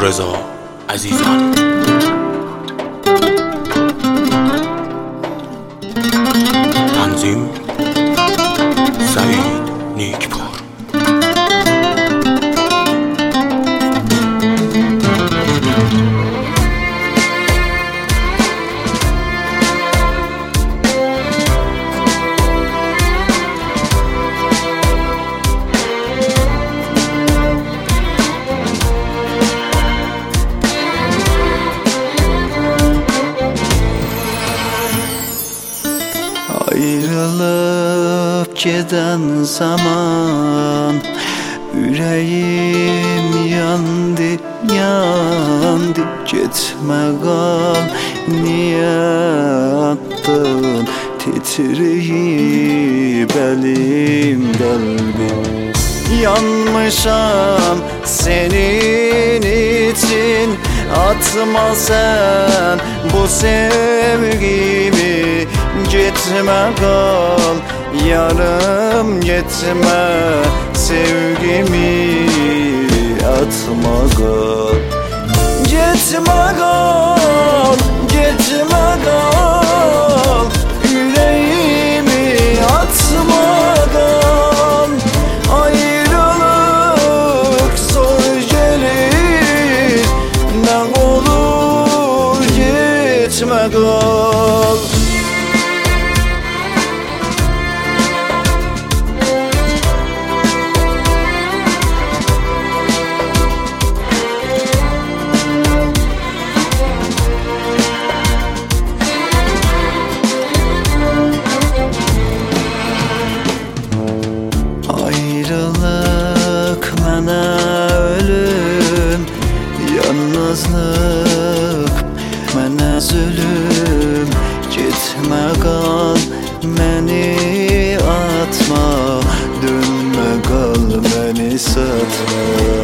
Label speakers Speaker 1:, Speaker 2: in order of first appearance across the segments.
Speaker 1: رضا عزیزان. تنظیم سعید نیکپور.
Speaker 2: Ayrılıp giden zaman yüreğim yandı, yandı. Gitme kal, niye attın titreyip elim kalbim. Yanmışam senin için, atma sen bu sevgimi. Gitme kal yarım, gitme sevgimi. Atma kal, gitme kal, gitme kal. Yüreğimi atma kal. Ayrılık zor gelir, ne olur gitme kal. Ayrılık mənə ölüm, yalnızlıq mənə zulüm. Gitmə qal, məni atma, dönmə qal, məni satma.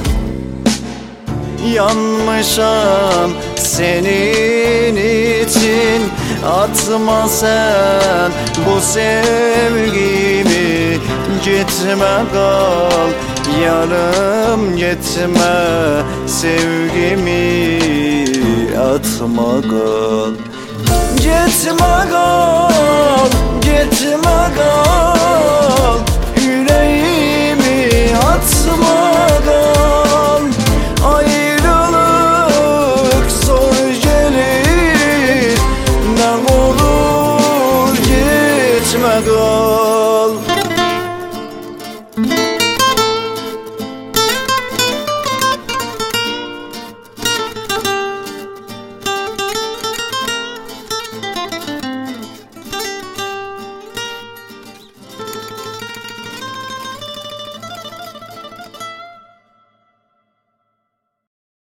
Speaker 2: Yanmışam senin için, atma sen bu sevgimi. Gitme kal yarım, gitme sevgimi. Atma kal, gitme kal, gitme kal.